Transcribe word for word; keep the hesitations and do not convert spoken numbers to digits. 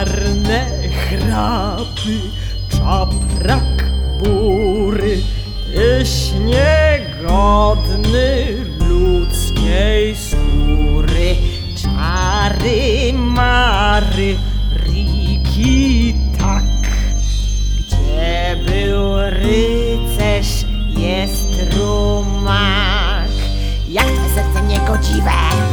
czarne chrapy, czaprak bury, tyś niegodny ludzkiej skóry. Czary mary, riki tak, gdzie był rycerz, jest rumak. Jak twe serce niegodziwe